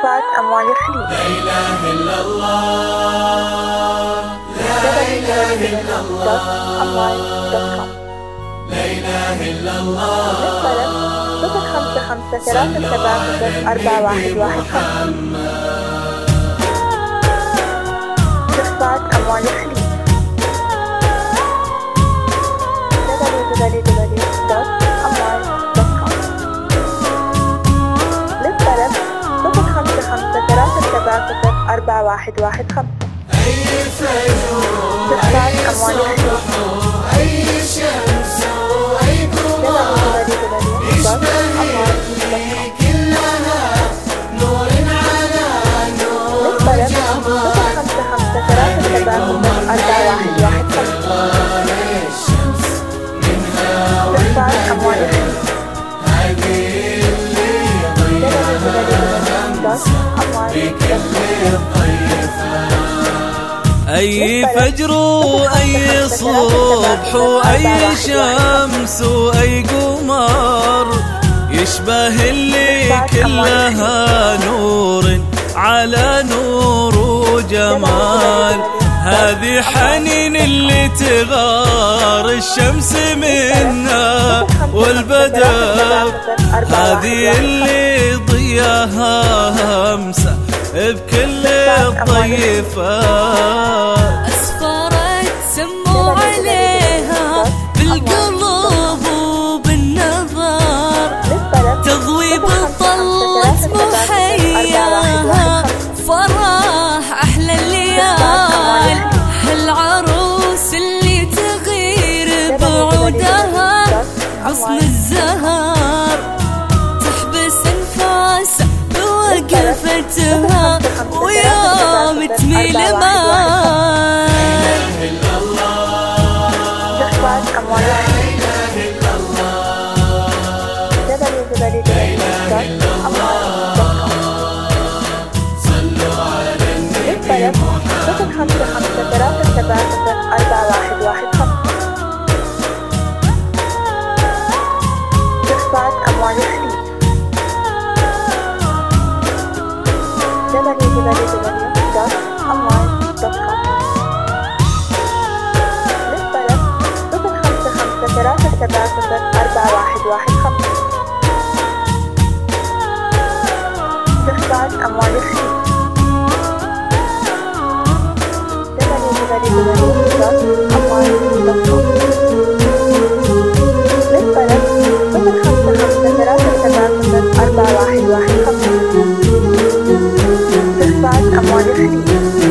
إخفاء أموال الخليج. لا إله إلا الله، لا إله إلا الله، لا إله إلا الله. للطلب 05537041115. إخفاء أموال الخليج. www.amwal.com. للطلب 05537041115. أي فجر إخفاء أموال الخليج. أي شمس أي قمر يشبه كلها نور على نور جمال. الشمس منها والبدر هذه اللي ضيعها بكل الضيفة. أي فجر وأي صبح وأي شمس وأي قمر يشبه اللي كلها نور على نور وجمال. هذه حنين اللي تغار الشمس منا والبدر، هذه اللي ضياها همسة بكل الضيفات. أسفرت سموا عليها بالقلوب وبالنظر، تضوي بطلة محياها فرح أحلى الليال. هالعروس اللي تغير بعودها غصن الزهر، تحبس انفاسها بوقفتها ويوم تميل مال. صلوا على النبي محمد. إخفاء أموال الخليج. www.amwal.com. للطلب 05537041115. إخفاء أموال الخليج. www.amwal.com. للطلب 05537041115. إخفاء أموال الخليج.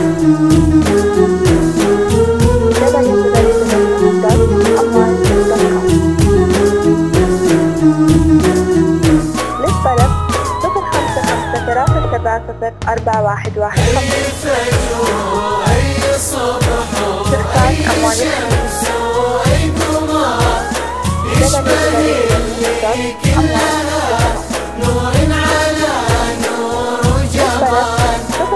www.amwal.com. للطلب 05537041115. أي صبح إخفاء أموال الخليج. كلها نور على نور جمال.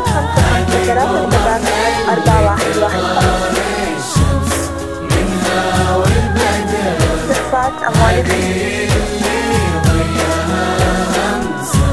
الشمس منها والبدر إخفاء أموال الخليج. اللي ضيعها همسة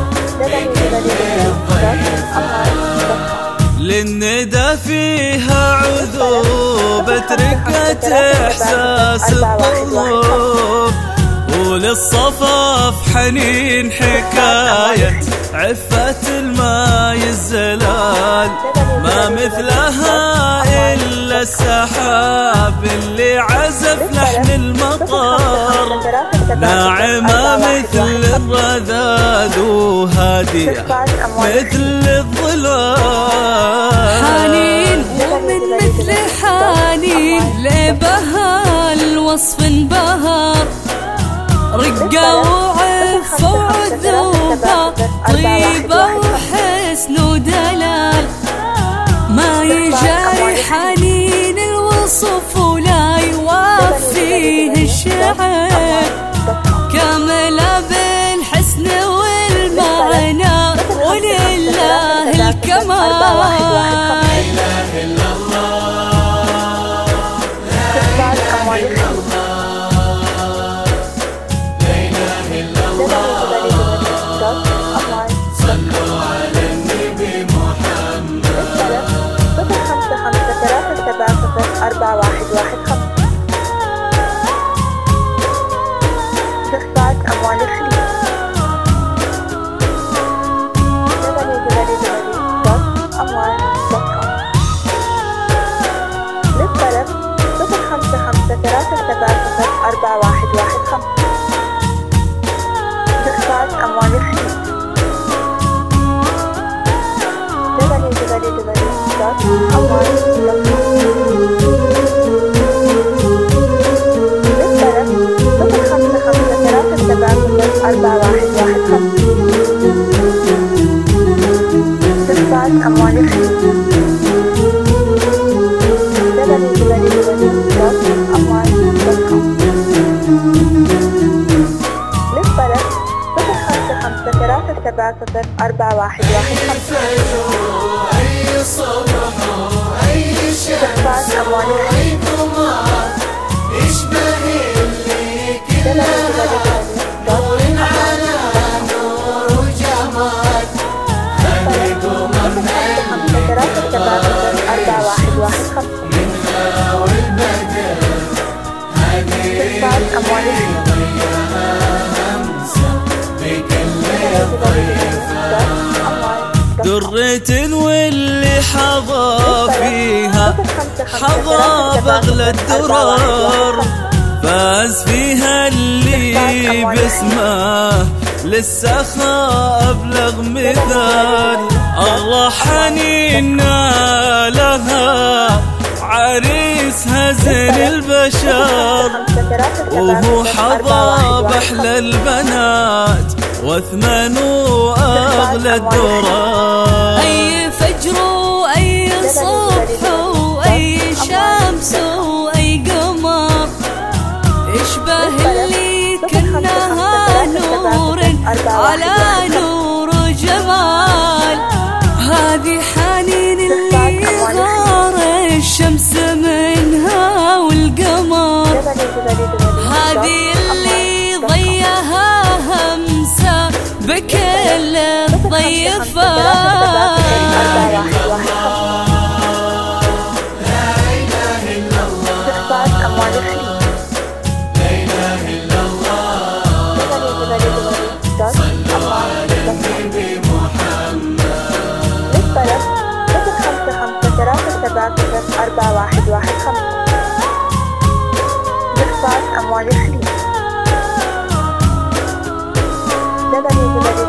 للندى فيها عذوبة رقة إحساس الطلوب، وللصفاف حنين حكاية عفة الماي الزلال. ما مثلها إلا السحاب اللي عزف لحن المطر، ناعمة مثل الرذاذ وهادية مثل الظلال. حنين ومن مثل حنين لبها الوصف انبهر، رقة وعفة وعذوبة طيبة وحسن ودلال. ما يجاري حنين الوصف ولا يوفيه الشعر، كاملة بالحسن والمعنى ولله الكمال. صلوا على النبي واحد خمسة. زخبات أموال الخليج. www.amwal.com. للطلب 0553704115. زخبات أموال الخليج. www.amwal.com. للطلب 0553704115. زخبات أموال الخليج. www.amwal.com. للطلب 0553704115. أي صبح وأي زخبات شمس أموال الخليج. قمر يشبه اللي كلها نور على نور وجمال. هذه قمر منها والبدر. هذه زخبات أموال الخليج. همسة بكل الضيفة. درة واللي حظى فيها حظى بغلى الدرر، فاز فيها اللي باسمه للسخاء أبلغ مثال. الله حنينا لها عريسها زين البشر، وهو حظى بأحلى البنات واثمن واغلى الدرر. أي فجر وأي صبح وأي شمس وأي قمر يشبه اللي كنها نور على نور وجمال. هذه حنين اللي غار الشمس منها والقمر، هذه اللي ضيها همسة بكل الضيفات. زخبات أموال الخليج. للطلب 0553704115. زخبات أموال الخليج.